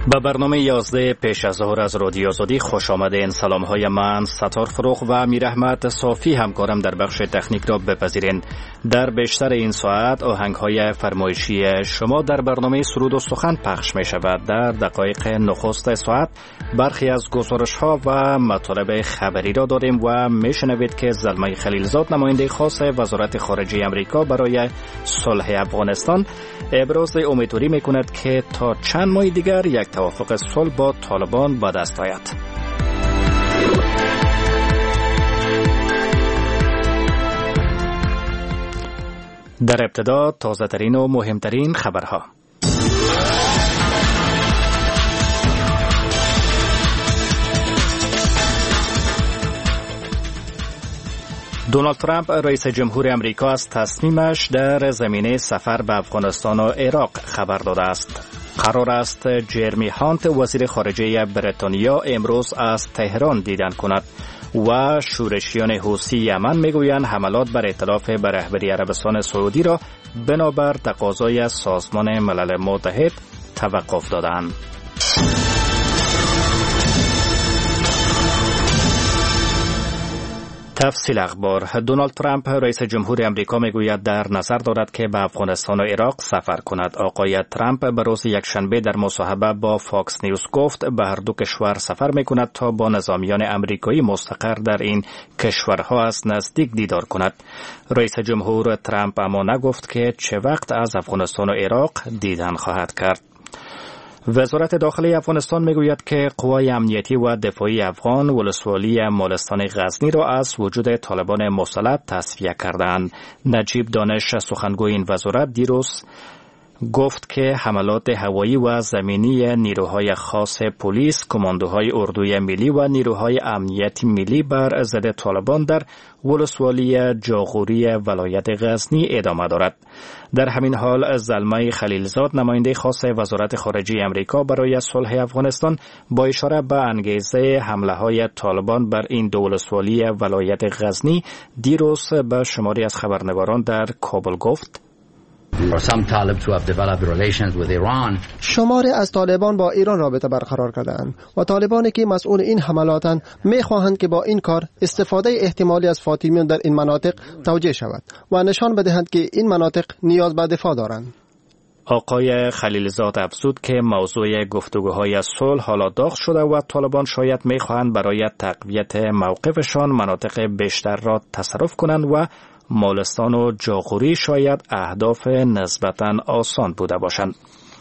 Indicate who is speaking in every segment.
Speaker 1: به برنامه 11 پیش از ظهر از رادیو آزادی خوش آمدین. سلام های من ستار فروغ و امیر احمد صافی همکارم در بخش تکنیک را بپذیرین. در بیشتر این ساعت آهنگ های فرمایشی شما در برنامه سرود و سخن پخش می شود. در دقایق نخست ساعت برخی از گزارش ها و مطالب خبری را داریم و می شنوید که زلمه خلیلزاد نماینده خاص وزارت خارجه امریکا برای صلح افغانستان ابراز امیدواری می کند که تا چند ماه دیگر یک توافق صلح با طالبان به دست آید. در ابتدا تازه ترین و مهمترین خبرها. دونالد ترامپ رئیس جمهور امریکا از تصمیمش در زمینه سفر به افغانستان و عراق خبر داده است. قرار است جرمی هانت وزیر خارجه بریتانیا امروز از تهران دیدن کند و شورشیان حوثی یمن میگویند حملات بر ائتلاف به رهبری عربستان سعودی را بنابر تقاضای سازمان ملل متحد توقف دادند. تفصیل اخبار. دونالد ترامپ رئیس جمهور امریکا میگوید در نظر دارد که به افغانستان و عراق سفر کند. آقای ترامپ به روز یکشنبه در مصاحبه با فاکس نیوز گفت به هر دو کشور سفر میکند تا با نظامیان امریکایی مستقر در این کشورها از نزدیک دیدار کند. رئیس جمهور ترامپ اما نگفت که چه وقت از افغانستان و عراق دیدن خواهد کرد. وزارت داخلی افغانستان میگوید که قوای امنیتی و دفاعی افغان ولسوالی مالستان غزنی را از وجود طالبان مسلط تصفیه کردند. نجیب دانش سخنگوی این وزارت دیروز گفت که حملات هوایی و زمینی نیروهای خاص پلیس، کماندوهای اردوی ملی و نیروهای امنیتی ملی بر ضد طالبان در ولسوالی جاغوری ولایت غزنی ادامه دارد. در همین حال زلمه خلیلزاد نماینده خاص وزارت خارجه امریکا برای صلح افغانستان با اشاره به انگیزه حمله های طالبان بر این دو ولسوالی ولایت غزنی دیروز به شماری از خبرنگاران در کابل گفت:
Speaker 2: شماری از طالبان با ایران رابطه برقرار کردند و طالبانی که مسئول این حملاتند می‌خواهند که با این کار استفاده احتمالی از فاطمیون در این مناطق توجیه شود و نشان بدهند که این مناطق نیاز به دفاع دارند.
Speaker 1: آقای خلیلزاد افزود که موضوع گفتگوهای صلح حالا داغ شده و طالبان شاید می‌خواهند برای تقویت موقفشان مناطق بیشتر را تصرف کنند و مالستان و جاغوری شاید اهداف نسبتاً آسان بوده باشند.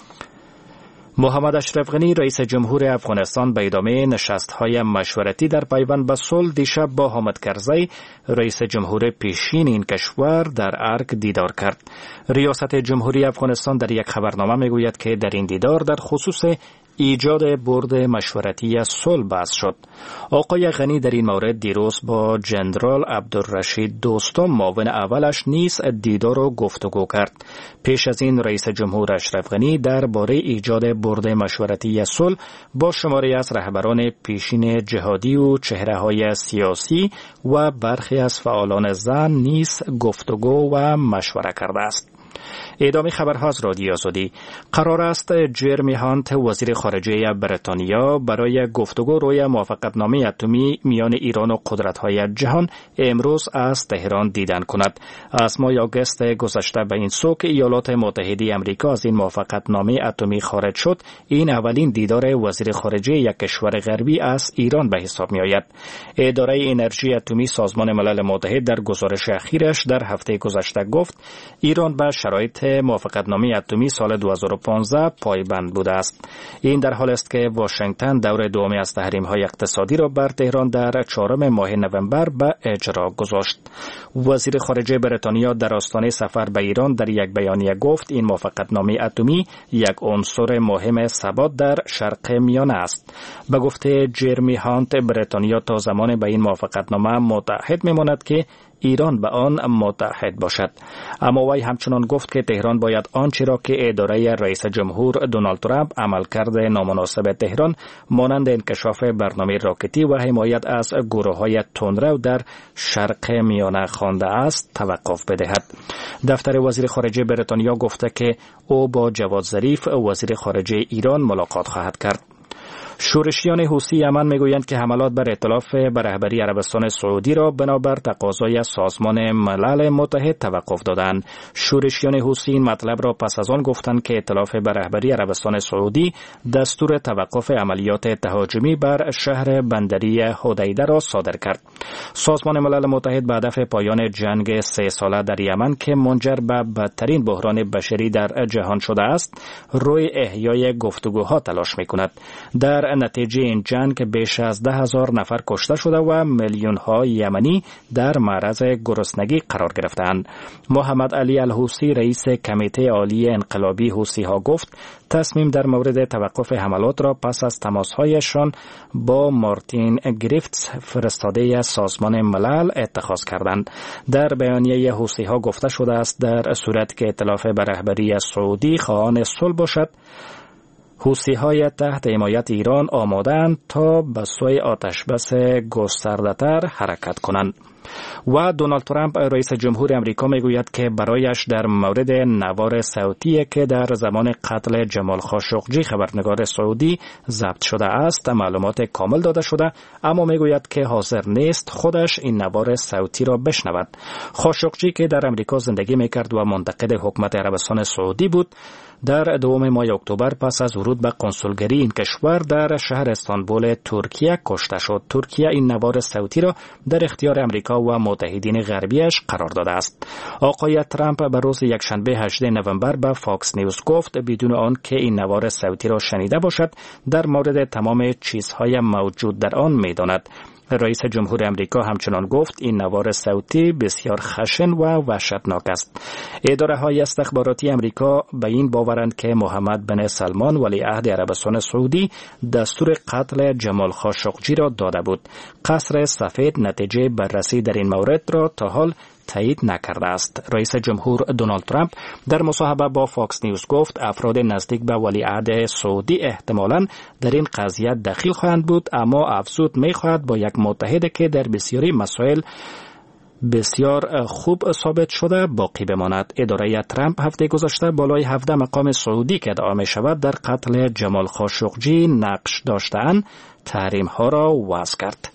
Speaker 1: محمد اشرف غنی رئیس جمهور افغانستان به ادامه نشست‌های مشورتی در پیوند به صلح دیشب با حامد کرزی رئیس جمهور پیشین این کشور در ارگ دیدار کرد. ریاست جمهوری افغانستان در یک خبرنامه میگوید که در این دیدار در خصوص ایجاد برد مشورتی صلح بحث شد. آقای غنی در این مورد دیروز با جنرال عبدالرشید دوستم معاون اولش نیز دیدار و گفتگو کرد. پیش از این رئیس جمهور اشرف غنی درباره ایجاد برد مشورتی صلح با شماری از رهبران پیشین جهادی و چهره‌های سیاسی و برخی از فعالان زن نیز گفتگو و مشوره کرده است. ادامه خبرها از رادیو آزادی. قرار است جرمی هانت وزیر خارجه بریتانیا برای گفتگو روی موافقتنامه اتمی میان ایران و قدرت‌های جهان امروز از تهران دیدن کند. از ماه آگوست گذشته به این سو که ایالات متحده آمریکا از این موافقتنامه اتمی خارج شد، این اولین دیدار وزیر خارجه یک کشور غربی از ایران به حساب می‌آید. اداره انرژی اتمی سازمان ملل متحد در گزارش اخیرش در هفته گذشته گفت ایران به شرایط موافقتنامه اتمی سال 2015 پایبند بوده است. این در حال است که واشنگتن دور دومی از تحریم‌های اقتصادی را بر تهران در 4 ماه نوامبر به اجرا گذاشت. وزیر خارجه بریتانیا در آستانه سفر به ایران در یک بیانیه گفت این موافقتنامه اتمی یک عنصر مهم ثبات در شرق میانه است. به گفته جرمی هانت بریتانیا تا زمان به این موافقتنامه متحد میماند که ایران به آن متحد باشد. اما وی همچنان گفت که تهران باید آنچه را که اداره رئیس جمهور دونالد ترامپ عملکرد نامناسب تهران مانند انکشاف برنامه راکتی و حمایت از گروه‌های تندرو در شرق میانه خوانده است توقف بدهد. دفتر وزیر خارجه بریتانیا گفته که او با جواد ظریف وزیر خارجه ایران ملاقات خواهد کرد. شورشیان حوثی یمن میگویند که حملات بر ائتلاف به رهبری عربستان سعودی را بنابر تقاضای سازمان ملل متحد توقف دادند. شورشیان حوثی این مطلب را پس از آن گفتند که ائتلاف به رهبری عربستان سعودی دستور توقف عملیات تهاجمی بر شهر بندری حدیده را صادر کرد. سازمان ملل متحد به هدف پایان جنگ 3 ساله در یمن که منجر به بدترین بحران بشری در جهان شده است، روی احیای گفتگوها تلاش می‌کند. در نتیجه این جنگ بیش از 10,000 نفر کشته شده و میلیون‌ها یمنی در معرض گرسنگی قرار گرفتند. محمد علی الحوثی رئیس کمیته عالی انقلابی حوثی‌ها گفت تصمیم در مورد توقف حملات را پس از تماس‌هایشان با مارتین گریفتس فرستاده سازمان ملل اتخاذ کردند. در بیانیه حوثی‌ها گفته شده است در صورت که ائتلاف به رهبری سعودی خواهان صلح باشد، حوثی‌های تحت حمایت ایران آماده‌اند تا به سوی آتشبس گسترده‌تر حرکت کنند. و دونالد ترامپ رئیس جمهور امریکا میگوید که برایش در مورد نوار صوتی که در زمان قتل جمال خاشقجی خبرنگار سعودی ضبط شده است معلومات کامل داده شده، اما میگوید که حاضر نیست خودش این نوار صوتی را بشنود. خاشقجی که در امریکا زندگی میکرد و منتقد حکومت عربستان سعودی بود، در 2 ماه اکتبر پس از ورود به کنسولگری این کشور در شهر استانبول ترکیه کشته شد. ترکیه این نوار صوتی را در اختیار امریکا و متحدین غربیش قرار داده است. آقای ترامپ به روز یکشنبه 18 نوامبر به فاکس نیوز گفت بدون آن که این نوار صوتی را شنیده باشد در مورد تمام چیزهای موجود در آن می‌داند. رئیس جمهور امریکا همچنان گفت این نوار صوتی بسیار خشن و وحشتناک است. اداره‌های استخباراتی امریکا به این باورند که محمد بن سلمان ولیعهد عربستان سعودی دستور قتل جمال خاشقجی را داده بود. قصر سفید نتیجه بررسی در این مورد را تا حال تایید نکرده است. رئیس جمهور دونالد ترامپ در مصاحبه با فاکس نیوز گفت افراد نزدیک به ولیعهد سعودی احتمالاً در این قضیه دخیل خواهند بود، اما افزود می‌خواهد با یک متحد که در بسیاری مسائل بسیار خوب ثابت شده باقی بماند. اداره ترامپ هفته گذشته بالای 17 مقام سعودی که ادعا می‌شود در قتل جمال خاشقجی نقش داشته‌اند تحریم‌ها را وضع کرد.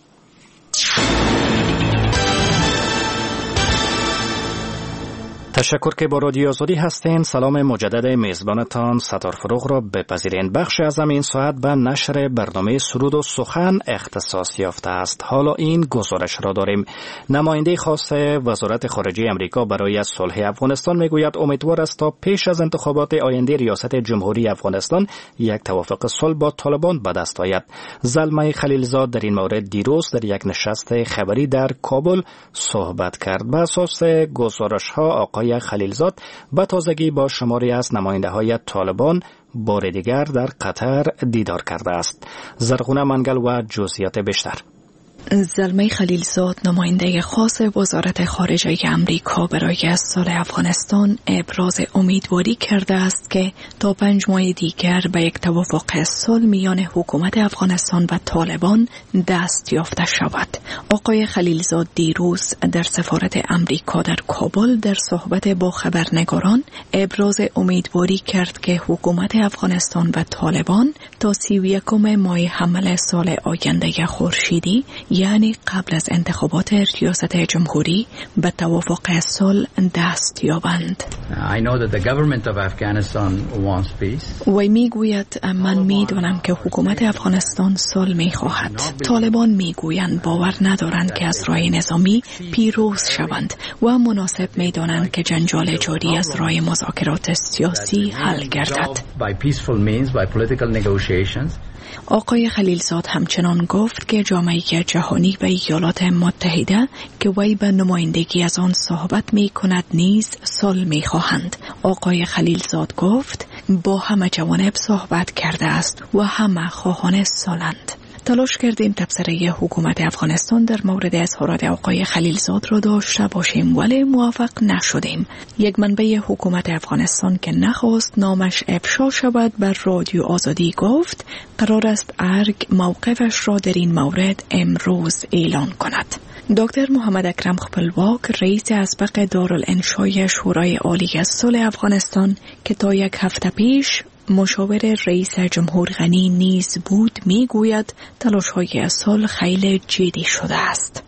Speaker 1: تشکر که با رادیو آزادی هستین. سلام مجدد میزبانتان ستار فروغ را بپذیرین. بخش از این ساعت به نشر برنامه سرود و سخن اختصاص یافته است. حالا این گزارش را داریم. نماینده خاص وزارت خارجه امریکا برای صلح افغانستان میگوید امیدوار است تا پیش از انتخابات آینده ریاست جمهوری افغانستان یک توافق صلح با طالبان به دست آید. زلمه خلیلزاد در این مورد دیروز در یک نشست خبری در کابل صحبت کرد. به اساس گزارش‌ها آقای خلیلزاد به تازگی با شماری از نماینده‌های طالبان بار دیگر در قطر دیدار کرده است. زرغونه منگل و جزئیات بیشتر.
Speaker 3: زلمه خلیلزاد نماینده خاص وزارت خارجه امریکا برای صلح افغانستان ابراز امیدواری کرده است که تا 5 ماه دیگر به یک توافق صلح میان حکومت افغانستان و طالبان دست یافته شود. آقای خلیلزاد دیروز در سفارت امریکا در کابل در صحبت با خبرنگاران ابراز امیدواری کرد که حکومت افغانستان و طالبان تا 31 ماه حمل سال آینده خورشیدی یعنی قبل از انتخابات ریاست جمهوری به توافق صلح دست یابند. وی میگوید من میدانم که حکومت افغانستان صلح میخواهد. طالبان میگویند باور ندارند که از راه نظامی پیروز شوند و مناسب میدانند که جنجال جاری از راه مذاکرات سیاسی حل گردد. آقای خلیلزاد همچنان گفت که جامعه جهانی و ایالات متحده که وی به نمایندگی از آن صحبت می کند نیز صلح می خواهند. آقای خلیلزاد گفت با همه جوانب صحبت کرده است و همه خواهان صلحند. تلاش کردیم تبصره حکومت افغانستان در مورد اظهارات آقای خلیلزاد را داشته باشیم ولی موفق نشدیم. یک منبع حکومت افغانستان که نخواست نامش افشا شود بر رادیو آزادی گفت قرار است ارگ موقفش را در این مورد امروز اعلان کند. دکتر محمد اکرم خپلواک رئیس اسبق دارالانشای شورای عالی صلح افغانستان که تا یک هفته پیش مشاور رئیس جمهور غنی نیز بود میگوید تلاش‌های صلح خیلی جدی شده است.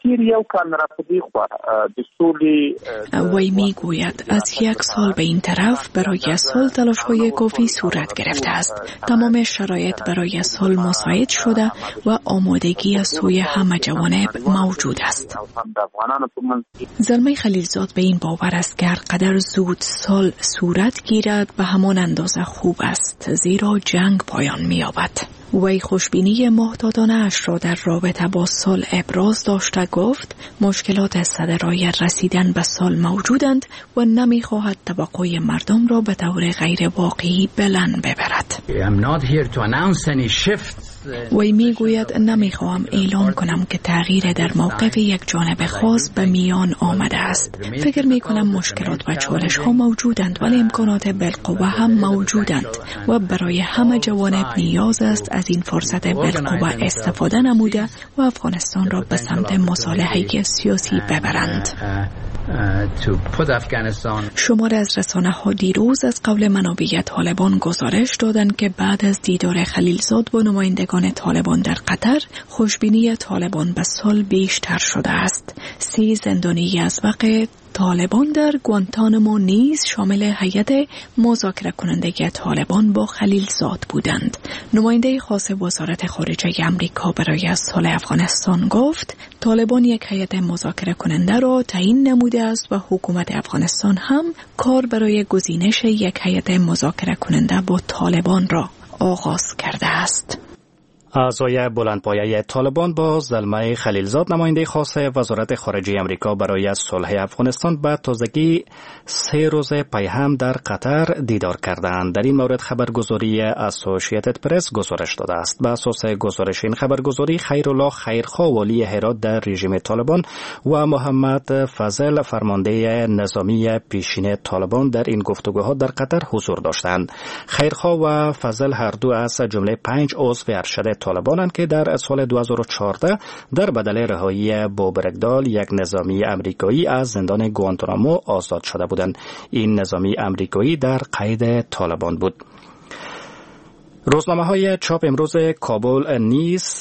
Speaker 3: وی میگوید از یک سال به این طرف برای صلح تلاش‌های کافی صورت گرفته است. تمام شرایط برای صلح مساعد شده و آمادگی از سوی همه جوانب موجود است. زلمه خلیلزاد به این باور است که هر قدر زود صلح صورت گیرد به همان اندازه خوب است، زیرا جنگ پایان می‌یابد. وی خوشبینی محتاطانه اش را در رابطه با صلح ابراز داشته گفت مشکلات صدرای رسیدن به صلح موجودند و نمی‌خواهد توقع مردم را به طور غیر واقعی بلند ببرد. وی میگوید نمیخواهم اعلام کنم که تغییر در موقف یک جانب خاص به میان آمده است. فکر میکنم مشکلات و چالش ها موجودند ولی امکانات بالقوه هم موجودند و برای همه جوانب نیاز است از این فرصت بالقوه استفاده نموده و افغانستان را به سمت مصالحه سیاسی ببرند. شماری از رسانه‌ها دیروز از قول منابع طالبان گزارش دادند که بعد از دیدار خلیلزاد با نمایندگان طالبان در قطر خوشبینی طالبان به صلح بیشتر شده است. 3 زندانی از وقت طالبان در گوانتانامو نیز شامل هیئت مذاکره کننده طالبان با خلیلزاد بودند. نماینده خاص وزارت خارجه آمریکا برای صلح افغانستان گفت طالبان یک هیئت مذاکره کننده را تعیین نموده است و حکومت افغانستان هم کار برای گزینش یک هیئت مذاکره کننده با طالبان را آغاز کرده است.
Speaker 1: اعضای بلندپایه طالبان با زلمه خلیلزاد نماینده خاص وزارت خارجه آمریکا برای صلح افغانستان به تازگی 3 روز پی هم در قطر دیدار کردند. در این مورد خبرگزاری اسوسییتد پرس گزارش داده است. به اساس گزارش این خبرگزاری خیرالله خیرخواه والی هرات در رژیم طالبان و محمد فضل فرمانده نظامی پیشین طالبان در این گفتگوها در قطر حضور داشتند. خیرخواه و فضل هر دو از جمله 5 عضو ارشد طالبانند که در سال 2014 در بدل رهایی بوبرگدال یک نظامی امریکایی از زندان گوانتانامو آزاد شده بودند. این نظامی امریکایی در قید طالبان بود. روزنامه‌های چاپ امروز کابل نیز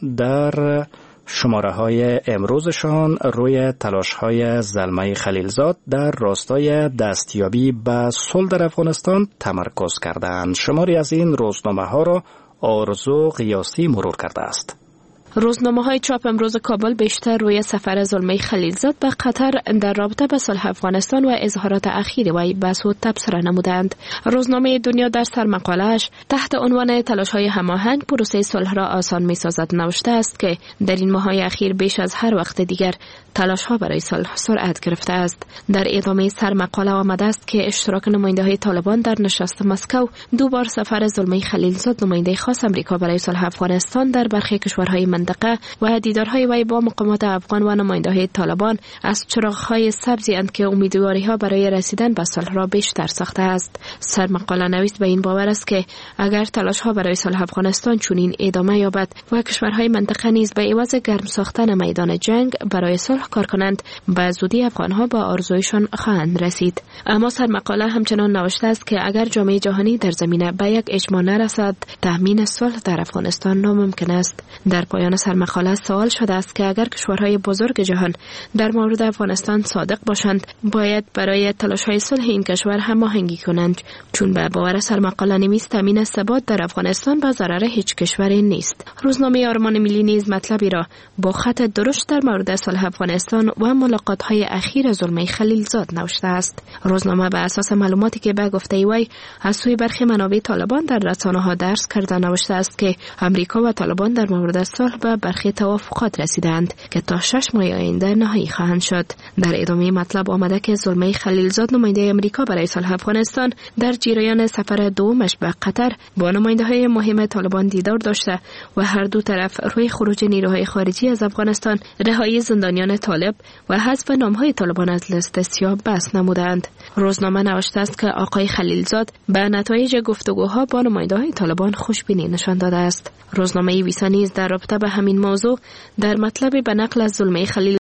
Speaker 1: در شماره‌های امروزشان روی تلاش‌های زلمه خلیلزاد در راستای دستیابی به صلح در افغانستان تمرکز کردند. شماری از این روزنامه‌ها را آرزو قیاسی مرور کرده است.
Speaker 4: روزنامه‌های چاپ امروز کابل بیشتر روی سفر زلمه خلیلزاد به قطر در رابطه با صلح افغانستان و اظهارات اخیر وی به سود تبصره نمودند. روزنامه دنیا در سرمقاله‌اش تحت عنوان تلاش‌های هماهنگ پروسه صلح را آسان می‌سازد نوشته است که در این ماه‌های اخیر بیش از هر وقت دیگر تلاش‌ها برای صلح سرعت گرفته است. در ادامه سرمقاله آمده است که اشتراک نماینده‌های طالبان در نشست مسکو 2 بار سفر زلمه خلیلزاد نماینده خاص آمریکا برای صلح افغانستان در برخی کشورهای منطقه و دیدارهای وی با مقامات افغان و نماینده‌های طالبان از چراغ‌های سبزی اند که امیدواری‌ها برای رسیدن به صلح را بیشتر ساخته است. سرمقاله نویس به این باور است که اگر تلاش‌ها برای صلح افغانستان چنین ادامه یابد و کشورهای منطقه نیز به عوض گرم ساختن میدان جنگ برای صلح کار کنند، به زودی افغان‌ها با آرزویشان خواهند رسید. اما سرمقاله همچنان نوشته است که اگر جامعه جهانی در زمینه به یک اجماع نرسد، تأمین صلح در افغانستان ناممکن است. در پایان سرمقاله سوال شده است که اگر کشورهای بزرگ جهان در مورد افغانستان صادق باشند، باید برای تلاش‌های صلح این کشور هماهنگی کنند، چون به باور سرمقاله نویس تامین ثبات در افغانستان به ضرر هیچ کشوری نیست. روزنامه آرمان ملی نیز مطلبی را با خط درشت در مورد صلح افغانستان و ملاقات‌های اخیر زلمه خلیلزاد نوشته است. روزنامه بر اساس معلوماتی که به گفته وی از سوی برخی منابع طالبان در رسانه‌ها درس کرده نوشته است که آمریکا و طالبان در مورد صلح به برخی توافقات رسیدند که تا 6 ماه آینده نهایی خواهند شد. در ادامه مطلب آمده که زلمه خلیلزاد نماینده آمریکا برای صلح افغانستان در جریان سفر دومش به قطر با نماینده‌های مهم طالبان دیدار داشته و هر دو طرف روی خروج نیروهای خارجی از افغانستان، رهایی زندانیان طالب و حذف نام‌های طالبان از لیست سیاه بحث نمودند. روزنامه نوشته است که آقای خلیلزاد به نتایج گفتگوها با نماینده‌های طالبان خوشبینی نشان داده است. روزنامه ویسا نیز در رابطه با همین موضوع در مطلب به نقل از زلمه خلیل